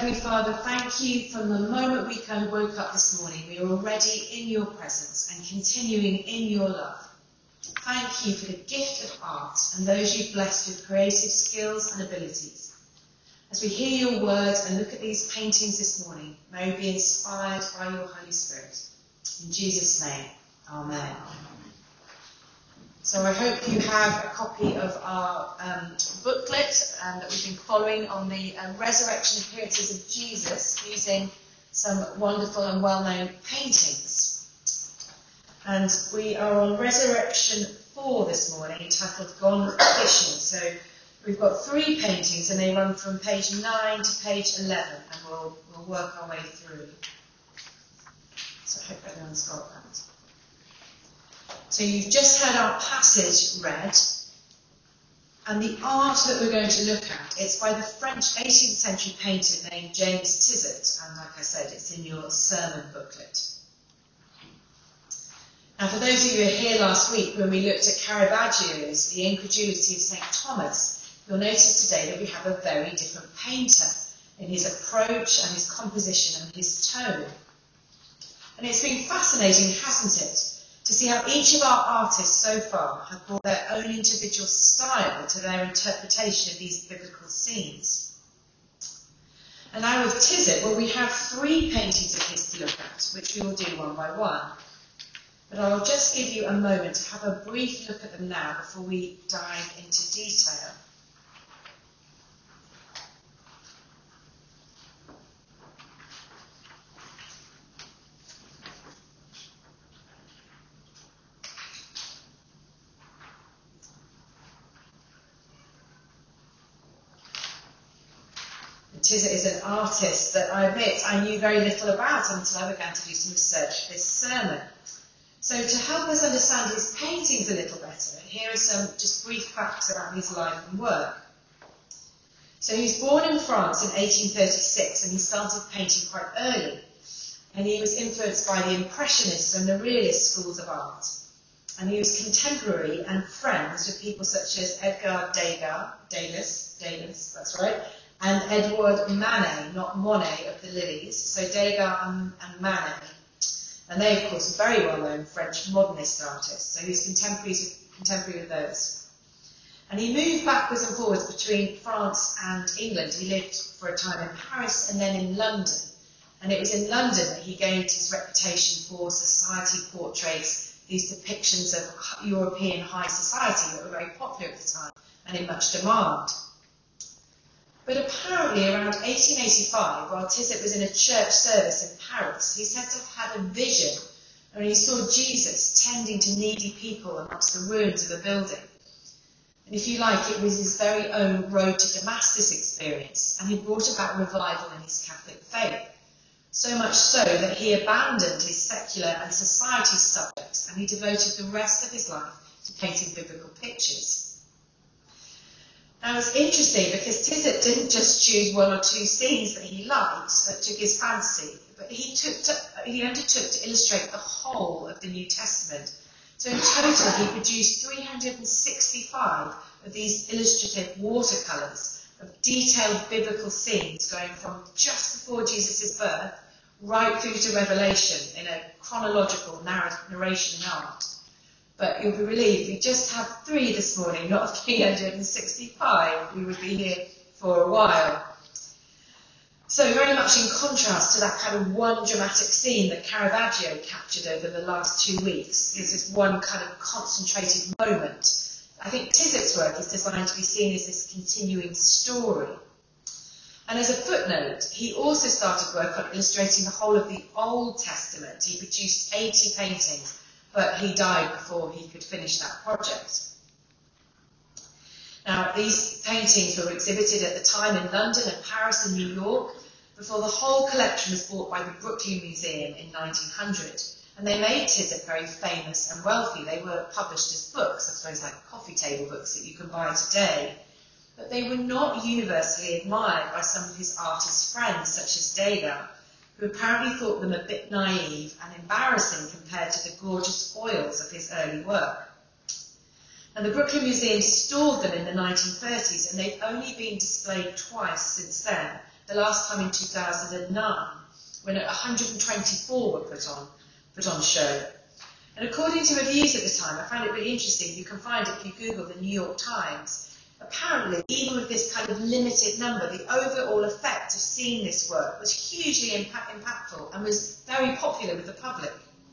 Heavenly Father, thank you from the moment we woke up this morning. We are already in your presence and continuing in your love. Thank you for the gift of art and those you've blessed with creative skills and abilities. As we hear your words and look at these paintings this morning, may we be inspired by your Holy Spirit. In Jesus' name, amen. So I hope you have a copy of our booklet that we've been following on the resurrection appearances of Jesus using some wonderful and well-known paintings. And we are on Resurrection 4 this morning, entitled Gone Fishing. So we've got 3 paintings and they run from page 9 to page 11, and we'll work our way through. So I hope everyone's got that. So you've just heard our passage read, and the art that we're going to look at, it's by the French 18th century painter named James Tissot, and like I said, it's in your sermon booklet. Now for those of you who were here last week when we looked at Caravaggio's The Incredulity of St. Thomas, you'll notice today that we have a very different painter in his approach and his composition and his tone. And it's been fascinating, hasn't it, to see how each of our artists so far have brought their own individual style to their interpretation of these biblical scenes. And now with Tissot, well, we have 3 paintings of his to look at, which we will do one by one. But I'll just give you a moment to have a brief look at them now before we dive into detail. Tissot is an artist that I admit I knew very little about until I began to do some research for this sermon. So to help us understand his paintings a little better, here are some just brief facts about his life and work. So he was born in France in 1836 and he started painting quite early. And he was influenced by the Impressionists and the Realist schools of art. And he was contemporary and friends with people such as Edgar Degas, that's right, and Edouard Manet, not Monet of the Lilies, so Degas and Manet. And they, of course, are very well-known French modernist artists, so he's contemporary with those. And he moved backwards and forwards between France and England. He lived for a time in Paris and then in London. And it was in London that he gained his reputation for society portraits, these depictions of European high society that were very popular at the time and in much demand. But apparently around 1885, while Tissot was in a church service in Paris, he said to have had a vision when he saw Jesus tending to needy people amongst the ruins of a building. And if you like, it was his very own road to Damascus experience, and he brought about revival in his Catholic faith. So much so that he abandoned his secular and society subjects, and he devoted the rest of his life to painting biblical pictures. Now it's interesting because Tissot didn't just choose 1 or 2 scenes that he liked, that took his fancy, but he undertook to illustrate the whole of the New Testament. So in total he produced 365 of these illustrative watercolours of detailed biblical scenes going from just before Jesus' birth right through to Revelation in a chronological narration in art. But you'll be relieved, we just have 3 this morning, not 365. We would be here for a while. So very much in contrast to that kind of one dramatic scene that Caravaggio captured over the last 2 weeks, is this one kind of concentrated moment. I think Tissot's work is designed to be seen as this continuing story. And as a footnote, he also started work on illustrating the whole of the Old Testament. He produced 80 paintings, but he died before he could finish that project. Now, these paintings were exhibited at the time in London and Paris and New York before the whole collection was bought by the Brooklyn Museum in 1900. And they made Tissot very famous and wealthy. They were published as books, I suppose like coffee table books that you can buy today. But they were not universally admired by some of his artist friends, such as Degas, who apparently thought them a bit naive and embarrassing compared to the gorgeous foils of his early work. And the Brooklyn Museum stored them in the 1930s, and they've only been displayed twice since then, the last time in 2009, when 124 were put on show. And according to reviews at the time, I found it really interesting. You can find it if you Google the New York Times. Apparently, even with this kind of limited number, the overall effect of seeing this work was hugely impactful and was very popular with the public.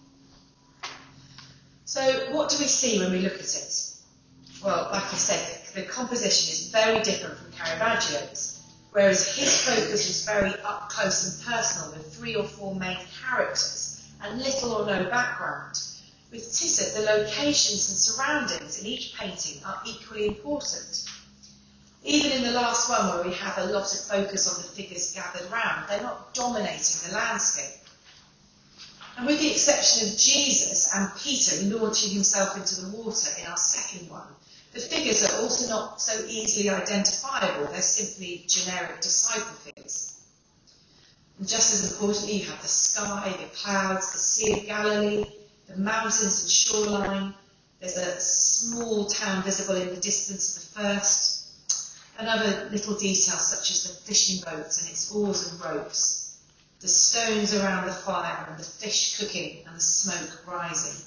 So what do we see when we look at it? Well, like I said, the composition is very different from Caravaggio's, whereas his focus was very up close and personal with 3 or 4 main characters and little or no background. With Tissot, the locations and surroundings in each painting are equally important. Even in the last one, where we have a lot of focus on the figures gathered round, they're not dominating the landscape. And with the exception of Jesus and Peter launching himself into the water in our second one, the figures are also not so easily identifiable. They're simply generic disciple figures. And just as importantly, you have the sky, the clouds, the Sea of Galilee, the mountains and shoreline. There's a small town visible in the distance, the first. And other little details such as the fishing boats and its oars and ropes, the stones around the fire and the fish cooking and the smoke rising.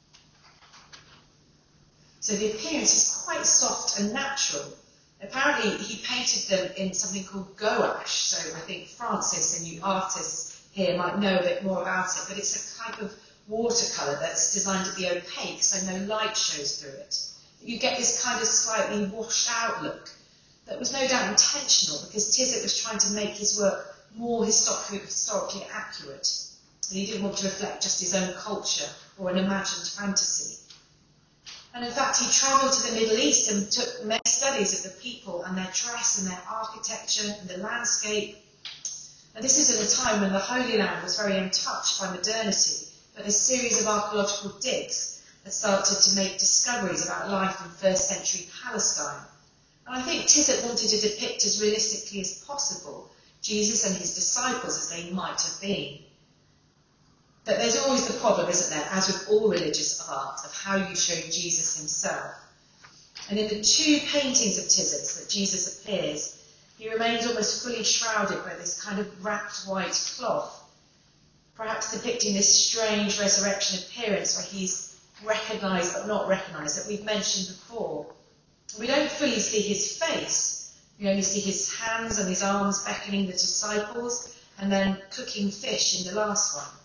So the appearance is quite soft and natural. Apparently he painted them in something called gouache, so I think Francis and you artists here might know a bit more about it, but it's a type of watercolour that's designed to be opaque so no light shows through it. You get this kind of slightly washed out look that was no doubt intentional because Tissot was trying to make his work more historically accurate, and he didn't want to reflect just his own culture or an imagined fantasy. And in fact, he travelled to the Middle East and took many studies of the people and their dress and their architecture and the landscape. And this is at a time when the Holy Land was very untouched by modernity, but a series of archaeological digs had started to make discoveries about life in first century Palestine. And I think Tissot wanted to depict as realistically as possible Jesus and his disciples as they might have been. But there's always the problem, isn't there, as with all religious art, of how you show Jesus himself. And in the 2 paintings of Tissot's that Jesus appears, he remains almost fully shrouded by this kind of wrapped white cloth, perhaps depicting this strange resurrection appearance where he's recognised but not recognised, that we've mentioned before. We don't fully see his face. We only see his hands and his arms beckoning the disciples and then cooking fish in the last one.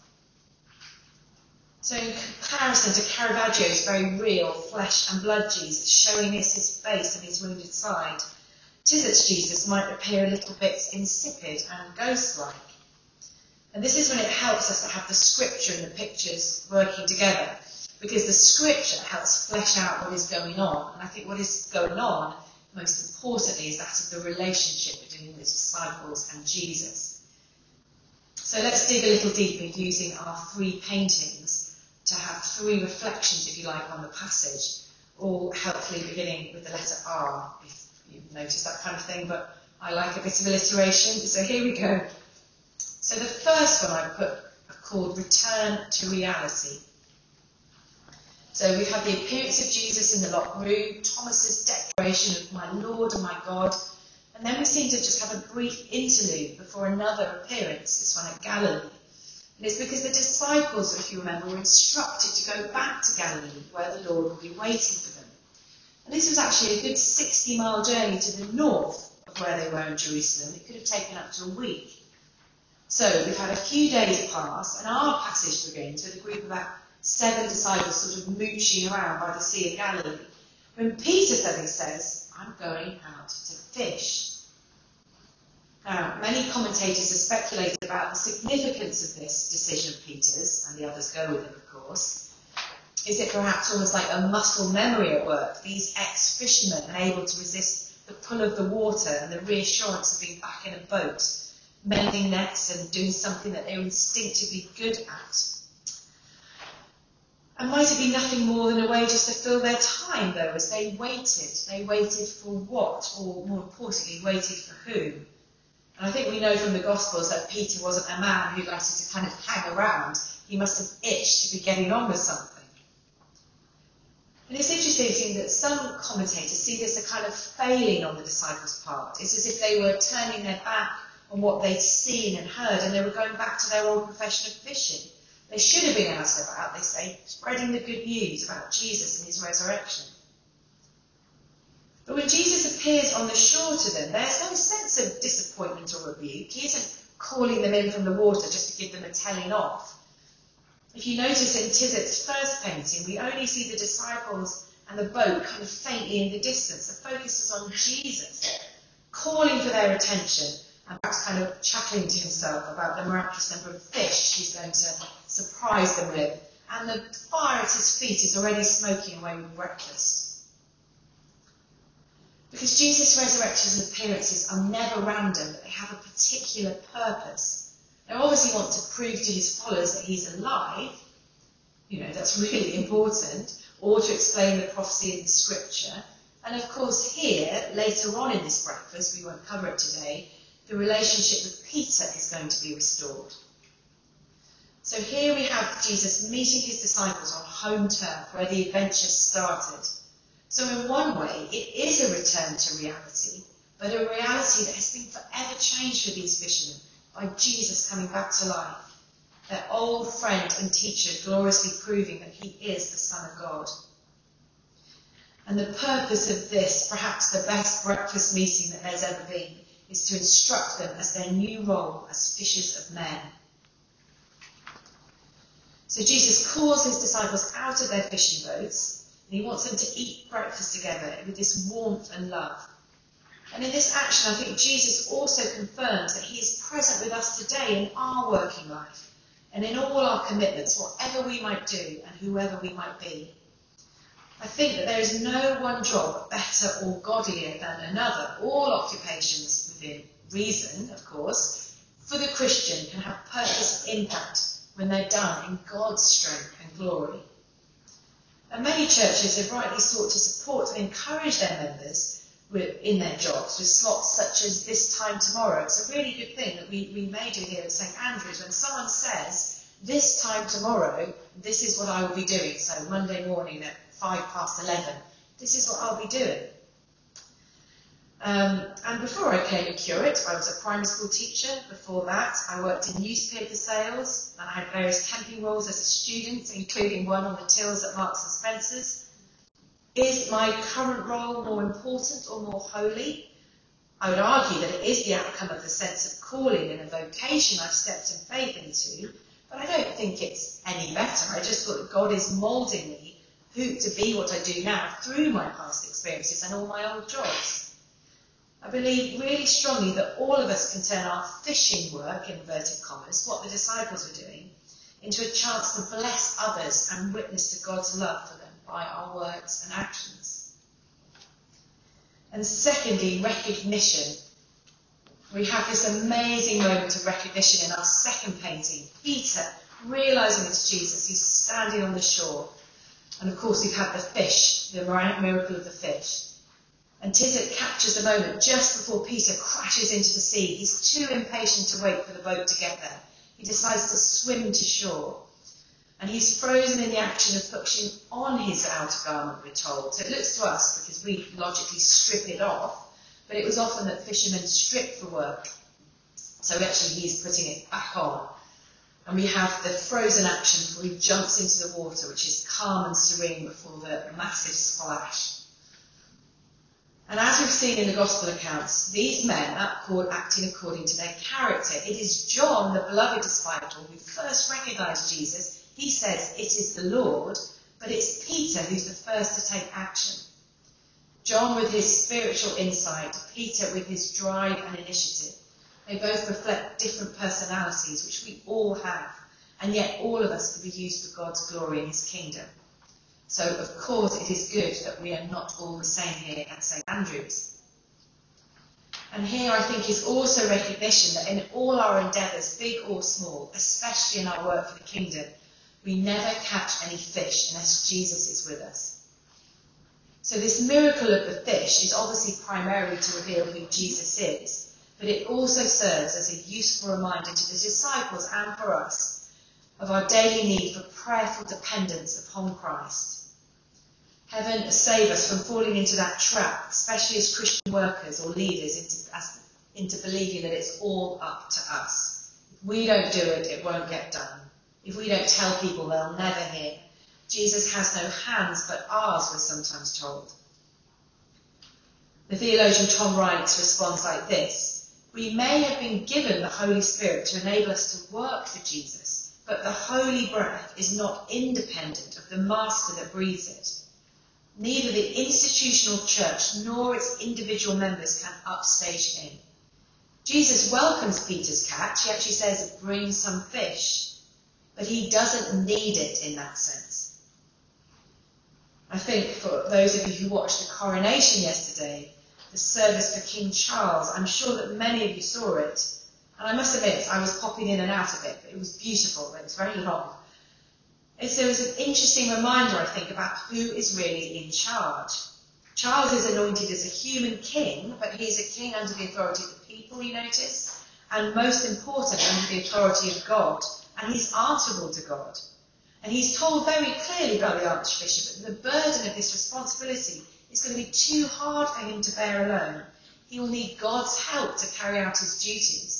So in comparison to Caravaggio's very real flesh and blood Jesus, showing us his face and his wounded side, Tissot's Jesus might appear a little bit insipid and ghost-like. And this is when it helps us to have the scripture and the pictures working together, because the scripture helps flesh out what is going on. And I think what is going on, most importantly, is that of the relationship between the disciples and Jesus. So let's dig a little deeper using our 3 paintings to have 3 reflections, if you like, on the passage, all helpfully beginning with the letter R, if you've noticed that kind of thing, but I like a bit of alliteration, so here we go. So the first one I put called Return to Reality. So we've had the appearance of Jesus in the locked room, Thomas's declaration of my Lord and my God, and then we seem to just have a brief interlude before another appearance, this one at Galilee. And it's because the disciples, if you remember, were instructed to go back to Galilee, where the Lord would be waiting for them. And this was actually a good 60-mile journey to the north of where they were in Jerusalem. It could have taken up to a week. So we've had a few days pass, and our passage begins with a group of about 7 disciples sort of mooching around by the Sea of Galilee, when Peter suddenly says, I'm going out to fish. Now, many commentators have speculated about the significance of this decision of Peter's, and the others go with him, of course. Is it perhaps almost like a muscle memory at work? These ex-fishermen unable to resist the pull of the water and the reassurance of being back in a boat, mending nets and doing something that they were instinctively good at. And might it be nothing more than a way just to fill their time, though, as they waited? They waited for what? Or more importantly, waited for whom? And I think we know from the Gospels that Peter wasn't a man who liked to kind of hang around. He must have itched to be getting on with something. And it's interesting that some commentators see this as a kind of failing on the disciples' part. It's as if they were turning their back on what they'd seen and heard, and they were going back to their old profession of fishing. They should have been out and about, they say, spreading the good news about Jesus and his resurrection. But when Jesus appears on the shore to them, there's no sense of disappointment or rebuke. He isn't calling them in from the water just to give them a telling off. If you notice in Tizet's first painting, we only see the disciples and the boat kind of faintly in the distance. The focus is on Jesus, calling for their attention and perhaps kind of chuckling to himself about the miraculous number of fish he's going to surprise them with. And the fire at his feet is already smoking away with breakfast. Because Jesus' resurrections and appearances are never random, but they have a particular purpose. They obviously want to prove to his followers that he's alive. That's really important. Or to explain the prophecy in the scripture. And of course here, later on in this breakfast, we won't cover it today, the relationship with Peter is going to be restored. So here we have Jesus meeting his disciples on home turf where the adventure started. So in one way, it is a return to reality, but a reality that has been forever changed for these fishermen by Jesus coming back to life, their old friend and teacher gloriously proving that he is the Son of God. And the purpose of this, perhaps the best breakfast meeting that there's ever been, is to instruct them as their new role as fishers of men. So Jesus calls his disciples out of their fishing boats, and he wants them to eat breakfast together with this warmth and love. And in this action, I think Jesus also confirms that he is present with us today in our working life and in all our commitments, whatever we might do and whoever we might be. I think that there is no one job better or godlier than another. All occupations, within reason, of course, for the Christian can have purpose and impact when they're done in God's strength and glory. And many churches have rightly sought to support and encourage their members in their jobs with slots such as this time tomorrow. It's a really good thing that we may do here at St Andrews. When someone says, this time tomorrow, this is what I will be doing. So Monday morning at 11:05, this is what I'll be doing. And before I became a curate, I was a primary school teacher. Before that, I worked in newspaper sales, and I had various temping roles as a student, including one on the tills at Marks and Spencer's. Is my current role more important or more holy? I would argue that it is the outcome of the sense of calling and a vocation I've stepped in faith into, but I don't think it's any better. I just thought that God is moulding me to be what I do now through my past experiences and all my old jobs. I believe really strongly that all of us can turn our fishing work, in inverted commas, what the disciples were doing, into a chance to bless others and witness to God's love for them by our words and actions. And secondly, recognition. We have this amazing moment of recognition in our second painting. Peter, realising it's Jesus, he's standing on the shore. And of course we've had the fish, the miracle of the fish. And Tizet captures the moment just before Peter crashes into the sea. He's too impatient to wait for the boat to get there. He decides to swim to shore. And he's frozen in the action of pushing on his outer garment, we're told. So it looks to us, because we logically strip it off, but it was often that fishermen stripped for work. So actually he's putting it back on. And we have the frozen action before he jumps into the water, which is calm and serene before the massive splash. And as we've seen in the Gospel accounts, these men are acting according to their character. It is John, the beloved disciple, who first recognised Jesus. He says it is the Lord, but it's Peter who's the first to take action. John with his spiritual insight, Peter with his drive and initiative. They both reflect different personalities, which we all have, and yet all of us can be used for God's glory in his kingdom. So, of course, it is good that we are not all the same here at St Andrews. And here, I think, is also recognition that in all our endeavours, big or small, especially in our work for the kingdom, we never catch any fish unless Jesus is with us. So this miracle of the fish is obviously primarily to reveal who Jesus is, but it also serves as a useful reminder to the disciples and for us of our daily need for prayerful dependence upon Christ. Heaven save us from falling into that trap, especially as Christian workers or leaders, as into believing that it's all up to us. If we don't do it, it won't get done. If we don't tell people, they'll never hear. Jesus has no hands but ours, we're sometimes told. The theologian Tom Wright responds like this: we may have been given the Holy Spirit to enable us to work for Jesus, but the holy breath is not independent of the master that breathes it. Neither the institutional church nor its individual members can upstage him. Jesus welcomes Peter's catch. He actually says, bring some fish. But he doesn't need it in that sense. I think for those of you who watched the coronation yesterday, the service for King Charles, I'm sure that many of you saw it. And I must admit, I was popping in and out of it, but it was beautiful. It was very long. There was an interesting reminder, I think, about who is really in charge. Charles is anointed as a human king, but he's a king under the authority of the people, you notice, and most important, under the authority of God, and he's answerable to God. And he's told very clearly by the Archbishop that the burden of this responsibility is going to be too hard for him to bear alone. He will need God's help to carry out his duties.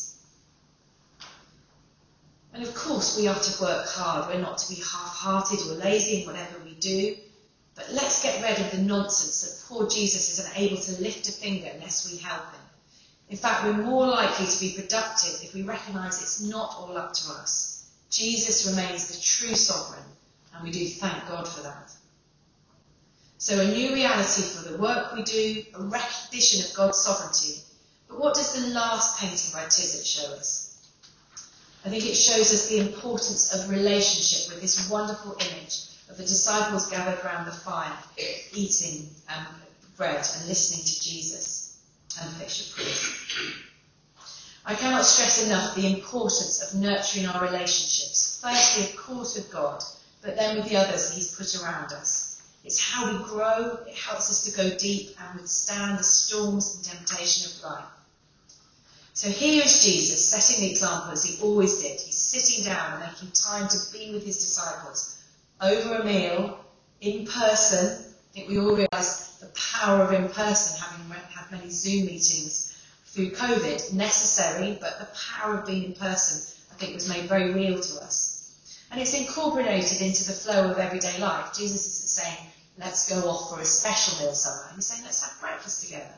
And of course we are to work hard. We're not to be half-hearted or lazy in whatever we do. But let's get rid of the nonsense that poor Jesus isn't able to lift a finger unless we help him. In fact, we're more likely to be productive if we recognise it's not all up to us. Jesus remains the true sovereign, and we do thank God for that. So a new reality for the work we do, a recognition of God's sovereignty. But what does the last painting by Tizet show us? I think it shows us the importance of relationship with this wonderful image of the disciples gathered around the fire, eating bread and listening to Jesus and fish of course. I cannot stress enough the importance of nurturing our relationships, firstly, of course, with God, but then with the others that he's put around us. It's how we grow, it helps us to go deep and withstand the storms and temptation of life. So here is Jesus setting the example as he always did. He's sitting down and making time to be with his disciples over a meal, in person. I think we all realise the power of in person, having had many Zoom meetings through COVID, necessary, but the power of being in person, I think, was made very real to us. And it's incorporated into the flow of everyday life. Jesus isn't saying, let's go off for a special meal somewhere. He's saying, let's have breakfast together.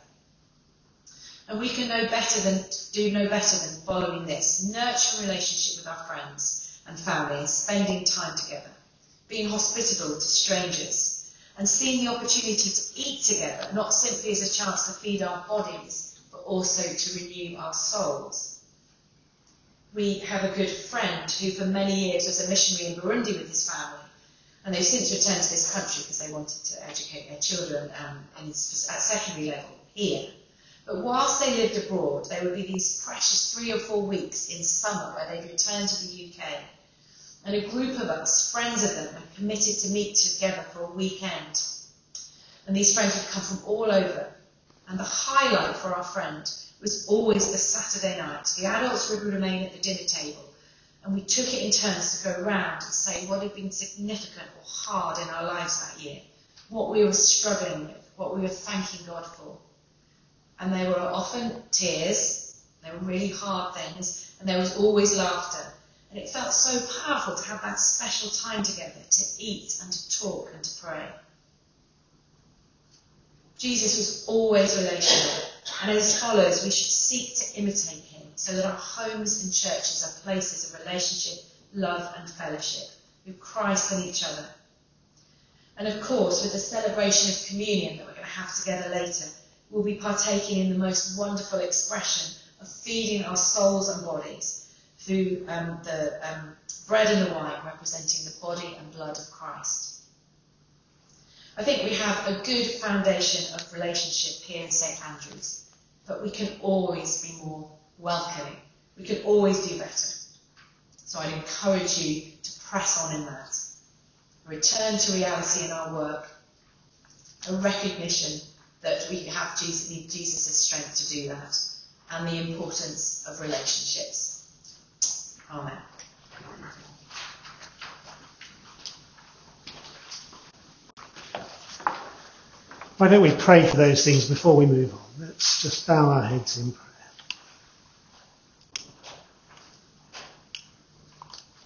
And we can do no better than following this. Nurture a relationship with our friends and family and spending time together. Being hospitable to strangers and seeing the opportunity to eat together, not simply as a chance to feed our bodies, but also to renew our souls. We have a good friend who for many years was a missionary in Burundi with his family, and they've since returned to this country because they wanted to educate their children at secondary level here. But whilst they lived abroad, there would be these precious 3 or 4 weeks in summer where they'd return to the UK. And a group of us, friends of them, had committed to meet together for a weekend. And these friends would come from all over. And the highlight for our friend was always the Saturday night. The adults would remain at the dinner table. And we took it in turns to go round and say what had been significant or hard in our lives that year, what we were struggling with, what we were thanking God for. And there were often tears, there were really hard things, and there was always laughter. And it felt so powerful to have that special time together, to eat and to talk and to pray. Jesus was always relational, and as followers we should seek to imitate him so that our homes and churches are places of relationship, love and fellowship with Christ and each other. And of course, with the celebration of communion that we're going to have together later, we'll be partaking in the most wonderful expression of feeding our souls and bodies through the bread and the wine representing the body and blood of Christ. I think we have a good foundation of relationship here in St Andrews, but we can always be more welcoming. We can always do better. So I'd encourage you to press on in that. A return to reality in our work, a recognition that we have need Jesus' strength to do that, and the importance of relationships. Amen. Why don't we pray for those things before we move on? Let's just bow our heads in prayer.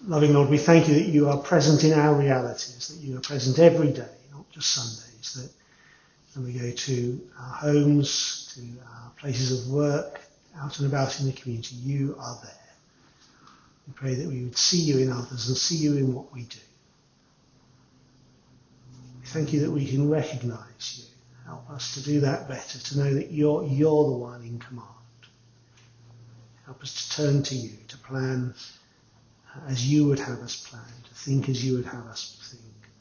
Loving Lord, we thank you that you are present in our realities, that you are present every day, not just Sundays, that when we go to our homes, to our places of work, out and about in the community, you are there. We pray that we would see you in others and see you in what we do. We thank you that we can recognise you. Help us to do that better, to know that you're the one in command. Help us to turn to you, to plan as you would have us plan, to think as you would have us think.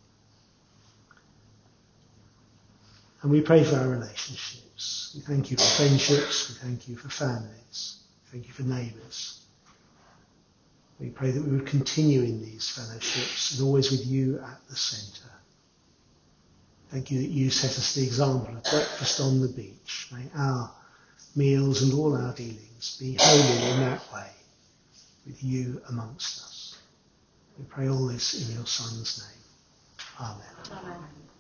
And we pray for our relationships. We thank you for friendships. We thank you for families. We thank you for neighbours. We pray that we would continue in these fellowships and always with you at the centre. Thank you that you set us the example of breakfast on the beach. May our meals and all our dealings be holy in that way, with you amongst us. We pray all this in your Son's name. Amen. Amen.